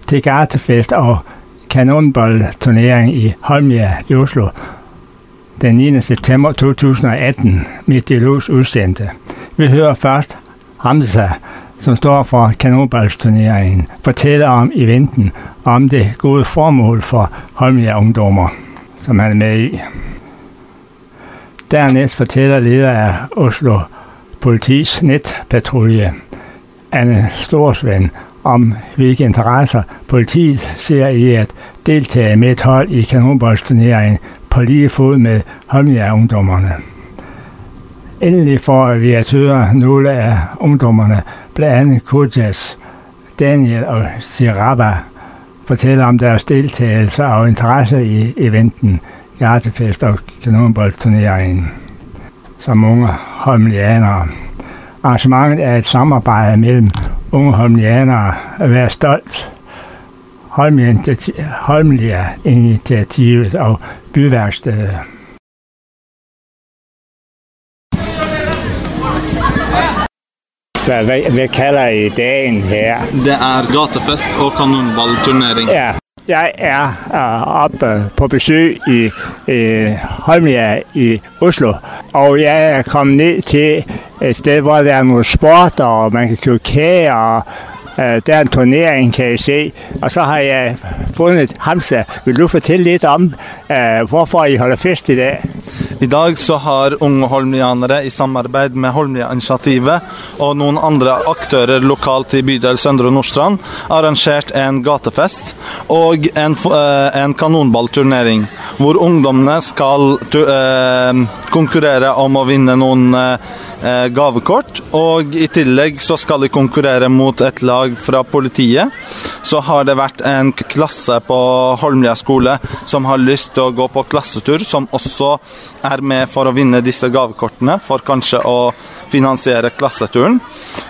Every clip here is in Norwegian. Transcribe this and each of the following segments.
til gartefest og kanonboldturnering i Holmlia i Oslo den 9. september 2018, mit dialogs udsendte. Vi hører først Hamza, som står for kanonboldturneringen, fortæller om eventen og om det gode formål for Holmlia ungdommer, som han er med i. Dernæst fortæller leder af Oslo politis netpatrulje, Anne Storsvend, om hvilke interesser politiet ser i at deltage med et hold i kanonboldturneringen på lige fod med Holmlia-ungdommerne. Endelig får vi at høre nogle af ungdommerne, blandt andet Kojas, Daniel og Siraba, fortæller om deres deltagelse og interesse i eventen, gartefest og kanonboldturneringen som unge holmlianere. Arrangementet er et samarbejde mellem unge holmlianere at være stolt, Holmlia-initiativet og byværkstedet. Hvad kalder I dagen her? Det gatefest og kanonboldturnering. Ja. Jeg er oppe på besøg i Holmlia i Oslo, og jeg er kommet ned til et sted, hvor der er noget sport, og man kan købe kage, og der er en turnering, kan I se. Og så har jeg fundet Hamza. Vil du fortælle lidt om, hvorfor I holder fest i dag? I dag så har unge holmlianere i samarbeid med Holmlia-initiativet og noen andre aktører lokalt i bydel Søndre Nordstrand arrangert en gatefest og en kanonballturnering, hvor ungdommene skal konkurrere om å vinne noen gavekort, og i tillegg så skal de konkurrere mot et lag fra politiet. Så har det vært en klasse på Holmlia skole som har lyst til å gå på klassetur, som også er med for å vinne disse gavekortene, for kanskje å finansiere klasseturen.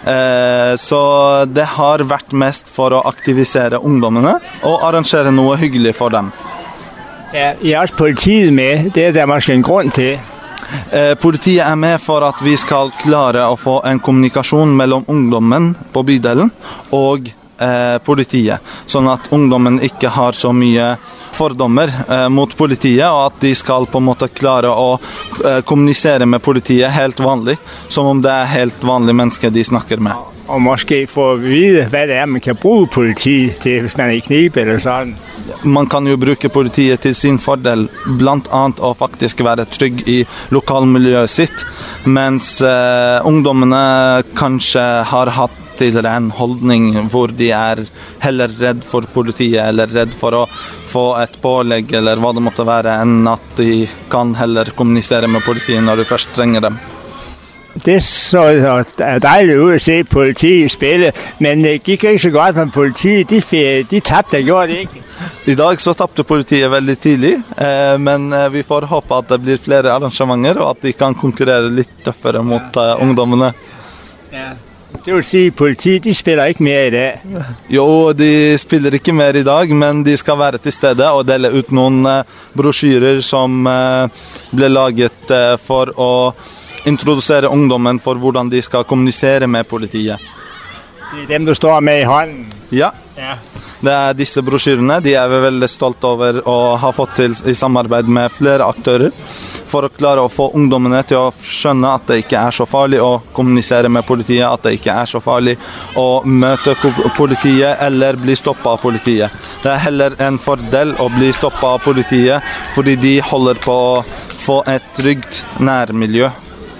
Så det har vært mest for å aktivisere ungdommene og arrangere noe hyggelig for dem. Ja, I er også politiet med. Det er der måske en grunn til. Politiet er med for at vi skal klare å få en kommunikasjon mellom ungdommen på bydelen og politiet, sånn at ungdommen ikke har så mye fordommer mot politiet, og at de skal på en måte klare å kommunisere med politiet helt vanlig, som om det er helt vanlige mennesker de snakker med. Og måske få at vide, hvad det er, man kan bruge politiet til, hvis man er i knib eller sådan. Man kan jo bruke politiet til sin fordel, blant annet å faktisk være trygg i lokalmiljøet sitt, mens ungdommene kanskje har hatt tidligere en holdning hvor de er heller redd for politiet eller redd for å få et pålegg eller hva det måtte være, enn at de kan heller kommunisere med politiet når de først trenger dem. Det så dejligt ud at se politiet spille, men det gik ikke så godt med politiet. De tabte, gjorde det ikke? I dag så tappte politiet veldig tidlig, men vi får håpe at det blir flere arrangementer, og at de kan konkurrere litt tøffere mot ungdommene. Ja. Det vil sige, at politiet de spiller ikke mere i dag? Jo, de spiller ikke mer i dag, men de skal være til stede og dele ut noen brosjyrer som ble laget for å introdusere ungdommen for hvordan de skal kommunisere med politiet. Det er dem, du står med i hånden? Ja. Det er disse brosjyrene. De er vi veldig stolt over å ha fått til i samarbeid med flere aktører, for å klare å få ungdommene til å skjønne at det ikke er så farlig å kommunisere med politiet, at det ikke er så farlig å møte politiet eller bli stoppet av politiet. Det er heller en fordel å bli stoppet av politiet, fordi de holder på å få et trygt nærmiljø.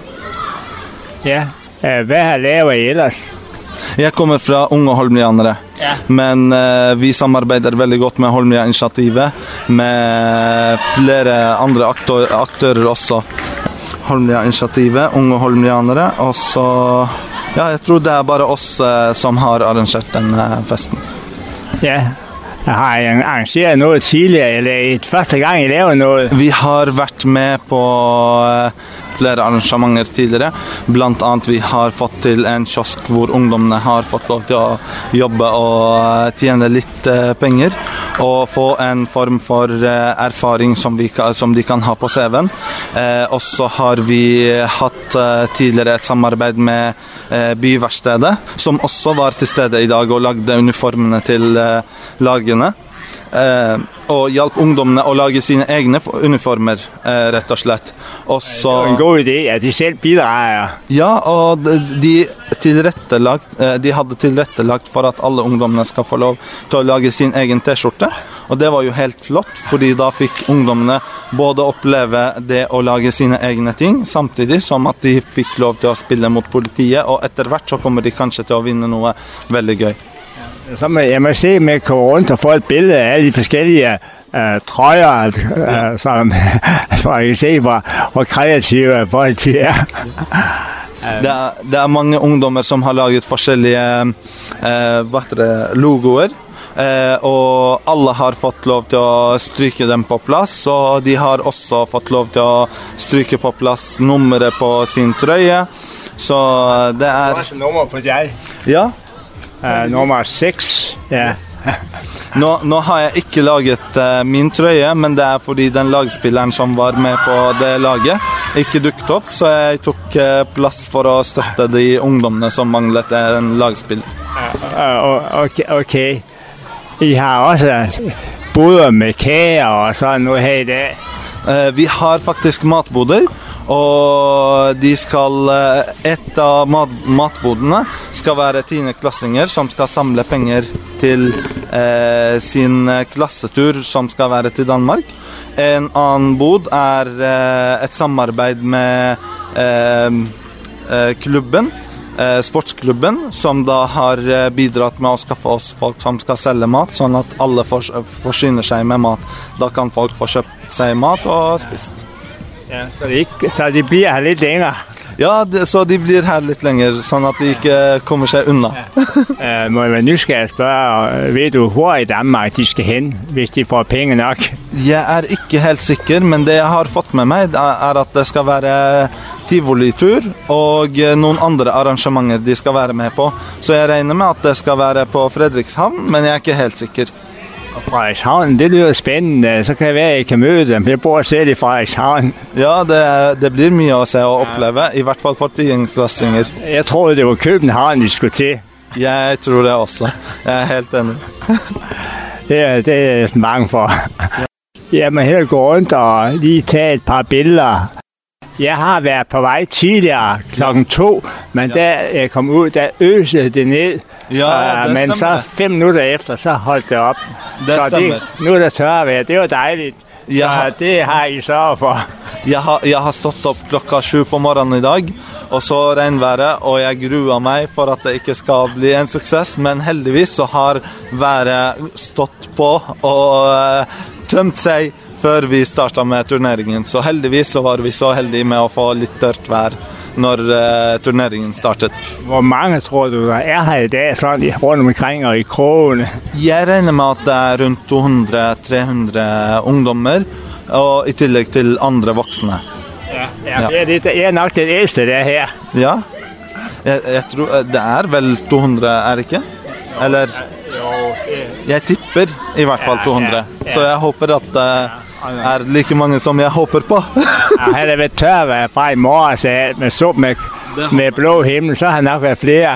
Ja, hva lever I ellers? Jeg kommer fra unge holmlianere, men vi samarbeider veldig godt med Holmlia-initiativet, med flere andre aktører også. Holmlia-initiativet, unge holmlianere, og så, ja, jeg tror det er bare oss som har arrangert denne festen. Ja. Har I arrangeret noget tidligere, eller første gang I laver noget? Vi har vært med på flere arrangementer tidligere. Blant annet vi har fått til en kiosk hvor ungdommene har fått lov til å jobbe og tjene litt penger. og få en form for erfaring som de kan ha på CV-en. Og så har vi hatt tidligere et samarbeid med Byverkstedet, som også var til stede i dag og lagde uniformene til lagene. Og hjalp ungdommene å lage sine egne uniformer, rett og slett. Det var en god idé, at de selv bidrar. Ja, og de hadde tilrettelagt for at alle ungdommene skal få lov til å lage sin egen T-skjorte. Og det var jo helt flott, fordi da fikk ungdommene både oppleve det å lage sine egne ting, samtidig som at de fikk lov til å spille mot politiet, og etter hvert så kommer de kanskje til å vinne noe veldig gøy. Så jeg må se med gå rundt og få et bilde af alle de forskellige trøjer, som for jeg kan se, hvor kreative folk de er. Det er mange ungdommer som har laget forskjellige logoer, og alle har fått lov til å stryke dem på plass, og de har også fått lov til å stryke på plass nummeret på sin trøye. Så det er... Det er også nummer på deg. Ja. Nummer 6, ja. Nå har jeg ikke laget min trøye, men det er fordi den lagspilleren som var med på det laget ikke dukket opp, så jeg tok plass for å støtte de ungdommene som manglet en lagspill. Ok. I har også boder med kager og sånn noe her i dag? Vi har faktisk matboder. Og et av matbodene skal være 10-klassinger som skal samle penger til sin klassetur som skal være til Danmark. En annen bod er et samarbeid med klubben, sportsklubben, som da har bidratt med å skaffe oss folk som skal selge mat, sånn at alle forsyner seg med mat. Da kan folk få kjøpt seg mat og spist. Ja, så de blir her litt lenger. Ja, så de blir her litt lenger, sånn at de ikke kommer seg unna. Må jeg være nysgerrig spørre, vet du hvor i Danmark de skal hen, hvis de får penger nok? Jeg er ikke helt sikker, men det jeg har fått med meg er at det skal være tivolitur og noen andre arrangementer de skal være med på. Så jeg regner med at det skal være på Fredrikshavn, men jeg er ikke helt sikker. Frederikshavn, det lyder spændende. Så kan jeg være, jeg kan møde dem. Jeg bor selv i Frederikshavn. Ja, det blir mye å se og oppleve, i hvert fall for 10-klassinger. Jeg tror det var København de skulle til. Jeg tror det også. Jeg er helt enig. Det er jeg bange for. Jeg må heller gå rundt og lige tage et par billeder. Jeg har været på vej tidligere 2:00, men da jeg kom ud, der øsede det ned. Ja, det men så 5 minutter efter, så holdt det op. Det stemmer. Nu er det tørvejr. Det var dejligt. Så det har I sørget for. Jeg har stått opp 7:00 på morgenen i dag, og så regnværet, og jeg gruer meg for at det ikke skal bli en suksess, men heldigvis så har været stått på og tømt seg før vi startet med turneringen. Så heldigvis så var vi så heldige med å få litt tørt vær når turneringen startet. Hvor mange tror du er her i dag, sånn rundt omkring og i krogene? Jeg regner med at det er rundt 200-300 ungdommer, og i tillegg til andre voksne. Ja. Det er nok det eldste det her. Ja, jeg tror det er vel 200, er det ikke? Eller? Jeg tipper i hvert fall 200, så jeg håper at det er like mange som jeg håper på. Hadde det vært tørvejr fra i morgen, så med blå himmel, så har det nok vært flere.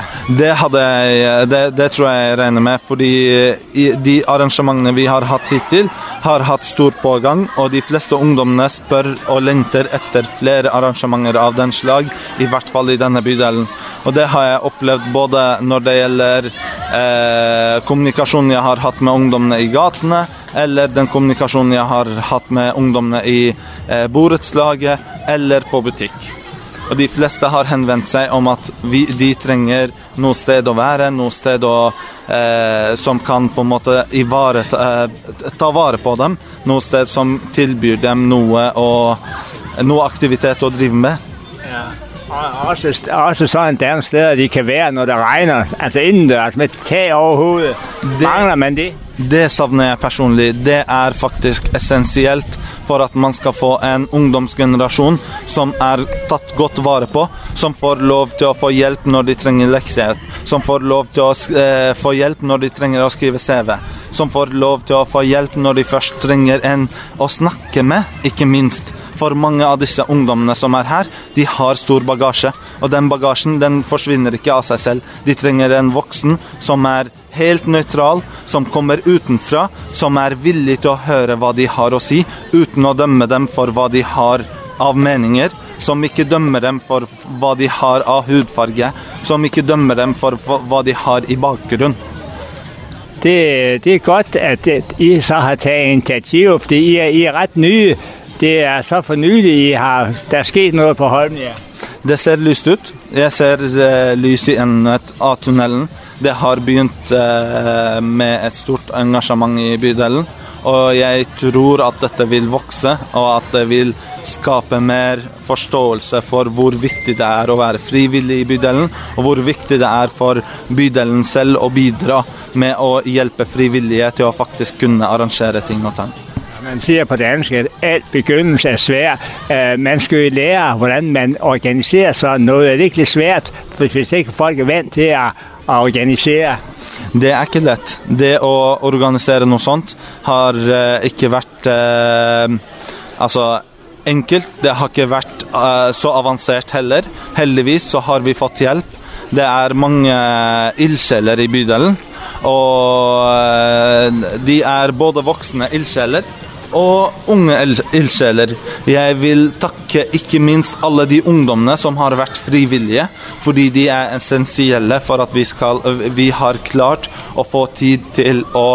Det tror jeg regner med, fordi de arrangementene vi har hatt hittil har hatt stor pågang, og de fleste ungdommene spør og lengter etter flere arrangementer av den slag, i hvert fall i denne bydelen. Og det har jeg opplevd både når det gjelder kommunikasjonen jeg har hatt med ungdommene i gatene, eller den kommunikasjonen jeg har hatt med ungdommene i borettslaget, eller på butikk. Og de fleste har henvendt seg om at de trenger noe sted å være, noe sted som kan på en måte ta vare på dem, noe sted som tilbyr dem noe aktivitet å drive med. Ja. Også sånn der steder de kan være når det regner, altså innendørs med tag over hovedet. Mangler man det? Det savner jeg personlig. Det er faktisk essensielt for at man skal få en ungdomsgenerasjon som er tatt godt vare på, som får lov til å få hjelp når de trenger leksehjelp, som får lov til å få hjelp når de trenger å skrive CV, som får lov til å få hjelp når de først trenger en å snakke med, ikke minst. For mange av disse ungdommene som her, de har stor bagasje, og den bagasjen den forsvinner ikke av seg selv. De trenger en voksen som helt nøytral, som kommer utenfra, som villig til å høre hva de har å si, uten å dømme dem for hva de har av meninger, som ikke dømmer dem for hva de har av hudfarge, som ikke dømmer dem for hva de har i bakgrunn. Det godt, at I så har taget initiativ, fordi I ret nye. Det så for nylig, der sket noe på Holmlia. Det ser lyst ut. Jeg ser lys i enden av tunnelen. Det har begynt med et stort engasjement i bydelen, og jeg tror at dette vil vokse, og at det vil skape mer forståelse for hvor viktig det å være frivillig i bydelen, og hvor viktig det for bydelen selv å bidra med å hjelpe frivillige til å faktisk kunne arrangere ting og ting. Man siger på dansk, at alt begyndelse svær. Man skal jo lære, hvordan man organiserer sådan noget. Det ikke litt svært, hvis ikke folk vant til å organisere? Det ikke lett. Det å organisere noe sånt har ikke vært enkelt. Det har ikke vært så avansert heller. Heldigvis så har vi fått hjelp. Det mange ildsjeler i bydelen, og de både voksne ildsjeler og unge ildsjeler. Jeg vil takke ikke minst alle de ungdommene som har vært frivillige, fordi de essensielle for at vi har klart å få tid til å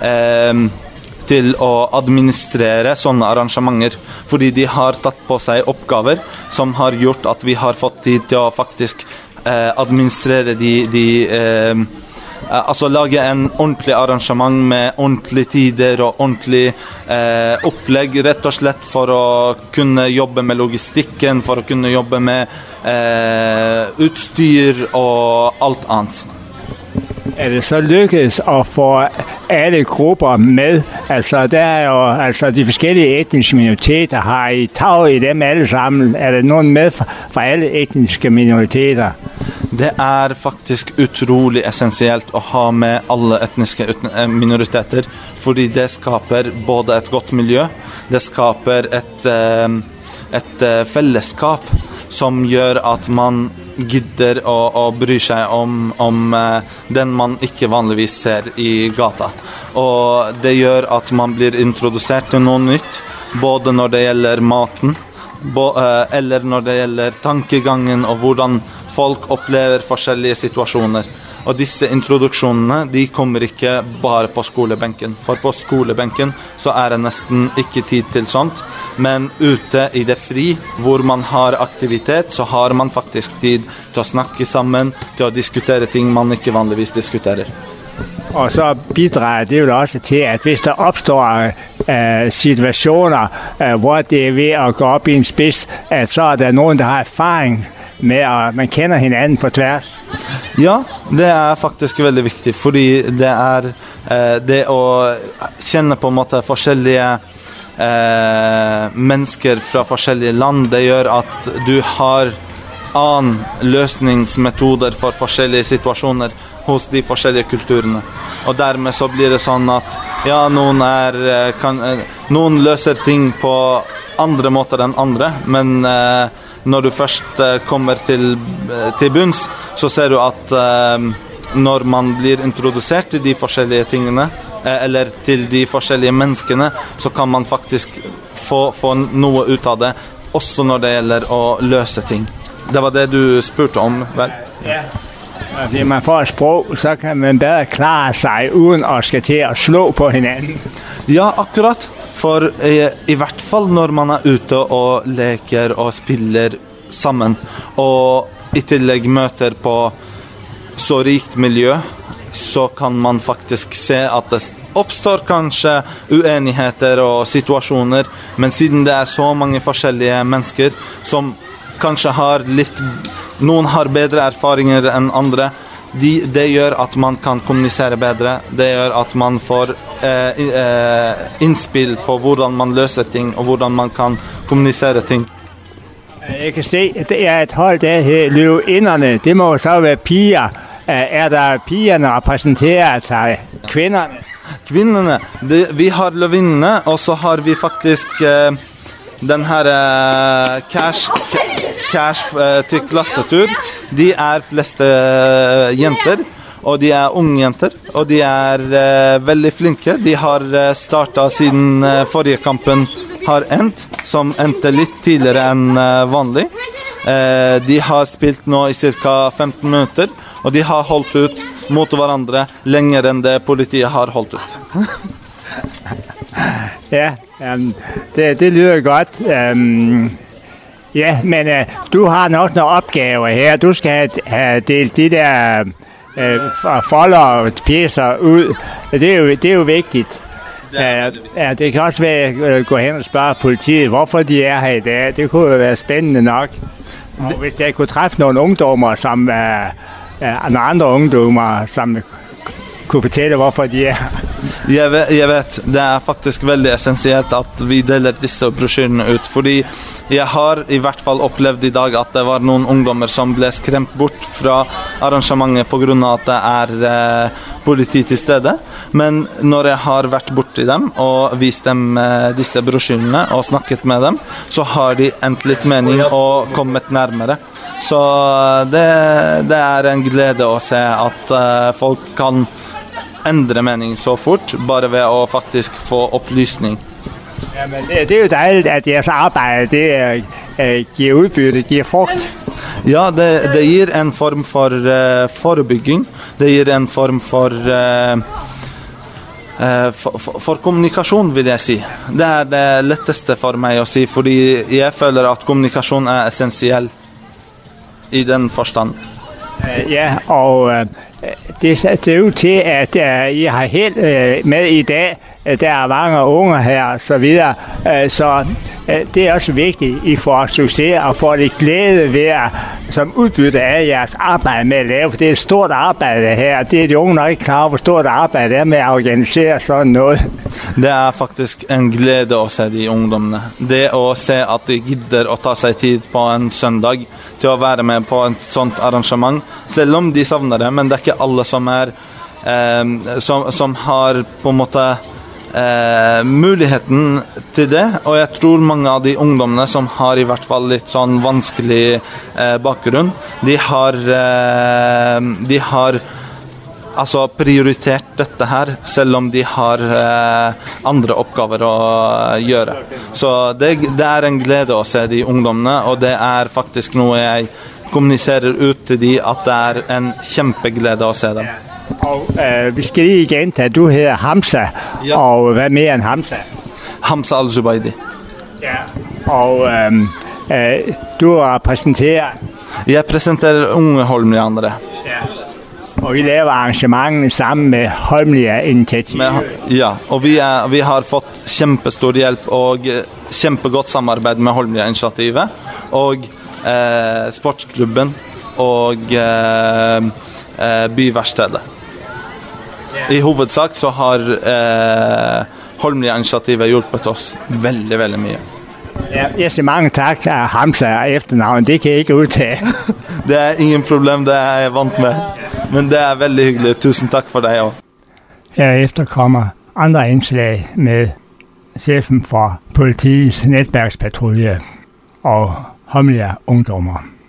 administrere sånne arrangementer, fordi de har tatt på seg oppgaver som har gjort at vi har fått tid til å faktisk administrere lage en ordentlig arrangement med ordentlige tider og ordentlig opplegg, rett og slett for å kunne jobbe med logistikken, for å kunne jobbe med utstyr og alt annet. Det så lykkedes å få alle grupper med? Det jo de forskjellige etniske minoriteter. Har I taget I dem alle sammen? Det noen med fra alle etniske minoriteter? Det faktisk utrolig essensielt å ha med alle etniske minoriteter, fordi det skaper både et godt miljø, det skaper et fellesskap som gjør at man gidder å bry seg om den man ikke vanligvis ser i gata. Og det gjør at man blir introdusert til noe nytt, både når det gjelder maten, eller når det gjelder tankegangen og hvordan folk opplever forskjellige situasjoner. Og disse introduksjonene, de kommer ikke bare på skolebenken. For på skolebenken så det nesten ikke tid til sånt. Men ute i det fri, hvor man har aktivitet, så har man faktisk tid til å snakke sammen, til å diskutere ting man ikke vanligvis diskuterer. Og så bidrar det jo også til, at hvis der opstår situasjoner, hvor det ved å gå opp i en spiss, så det noen der har erfaring med at man kjenner hinanden på tvers. Ja, det faktisk veldig viktig, fordi det det å kjenne på en måte forskjellige mennesker fra forskjellige land, det gjør at du har annen løsningsmetoder for forskjellige situasjoner hos de forskjellige kulturene. Og dermed så blir det sånn at ja, noen løser ting på andre måter enn andre, men når du først kommer til bunns, så ser du at når man blir introdusert til de forskjellige tingene, eller til de forskjellige menneskene, så kan man faktisk få noe ut av det, også når det gjelder å løse ting. Det var det du spurte om, vel? Ja. Hvis man får et språk, så kan man bedre klare seg uden å skal til å slå på hinanden. Ja, akkurat. For i hvert fall når man ute og leker og spiller sammen, og i tillegg møter på så rikt miljø, så kan man faktisk se at det oppstår kanskje uenigheter og situasjoner, men siden det så mange forskjellige mennesker som kanskje har noen har bedre erfaringer enn andre, det gjør at man kan kommunisere bedre, det gjør at man får innspill på hvordan man løser ting, og hvordan man kan kommunisere ting. Jeg kan se, at det et hold der her, løvinderne, det må så være piger. Der pigerne repræsenterer seg kvinnerne? kvinnene. Vi har løvinnene, og så har vi faktisk den her cash til klassetur. De er fleste jenter, og de er unge jenter, og de er veldig flinke. De har startet siden forrige kampen har endt, som endte litt tidligere enn vanlig. De har spilt nå i cirka 15 minutter, og de har holdt ut mot hverandre lenger enn det politiet har holdt ut. Ja, det lyder godt. Ja, men du har nok nogle opgaver her. Du skal have delt de der folder og pjecer ud. Det er jo vigtigt. Ja, det kan også være at gå hen og spørge politiet, hvorfor de er her i dag. Det kunne jo være spændende nok. Og hvis jeg kunne træffe nogle ungdommer, som nogle andre ungdommer, som kunne fortelle hvorfor de er. Jeg vet, det er faktisk veldig essensielt at vi deler disse brosjyrene ut, fordi jeg har i hvert fall opplevd i dag at det var noen ungdommer som ble skremt bort fra arrangementet på grunn av at det er politi til stede. Men når jeg har vært borti dem og vist dem disse brosjyrene og snakket med dem, så har de endt litt mening og kommet nærmere. Så det er en glede å se at folk kan endre mening så fort, bare ved å faktisk få opplysning. Ja, men det er jo dejligt, at deres arbejde det giver udbytte, giver frugt. Ja, det gir en form for forebygging. Det gir en form for kommunikasjon, vil jeg si. Det er det letteste for meg å si, fordi jeg føler at kommunikasjon er essensiell i den forstand. Ja, og det ser ud til, at I har helt med i dag. Der er mange unge her, så videre. Så det er også vigtigt, I får succes og får lidt glæde ved som udbytte af jeres arbejde med at lave. For det er et stort arbejde her. Det er de unge nok ikke klar over, hvor stort arbejde er med at organisere sådan noget. Det er faktisk en glede å se de ungdommene. Det å se at de gidder å ta seg tid på en søndag til å være med på et sånt arrangement, selv om de savner det, men det er ikke alle som har på en måte muligheten til det, og jeg tror mange av de ungdommene som har i hvert fall litt sånn vanskelig bakgrunn, de har altså prioritert dette her, selv om de har andre oppgaver å gjøre. Så det er en glede å se de ungdommene, og det er faktisk noe jeg kommuniserer ut til de, at det er en kjempeglede å se dem. Og vi skal lige igen tage, du hedder Hamza, ja. Og hvad mere end Hamza? Hamza Al-Zubaydi. Ja, og du repræsenterer? Jeg præsenterer Unge Holmlia-andre. Ja. Og vi laver arrangementene sammen med Holmlia-initiativet. Ja, og vi har fått kjempestor hjelp og kjempegodt samarbeid med Holmlia-initiativet og sportsklubben og byverkstedet. I hovedsak så har Holmlia-initiativet hjulpet oss veldig, veldig mye. Ja, jeg siger mange tak til Hamza efternavn, det kan jeg ikke udtage. Det er ingen problem, det er jeg vant med. Men det er veldig hyggelig. Tusen takk for deg også. Herefter kommer andre indslag med chefen for politiets netværkspatrulje og Holmlia ungdommer.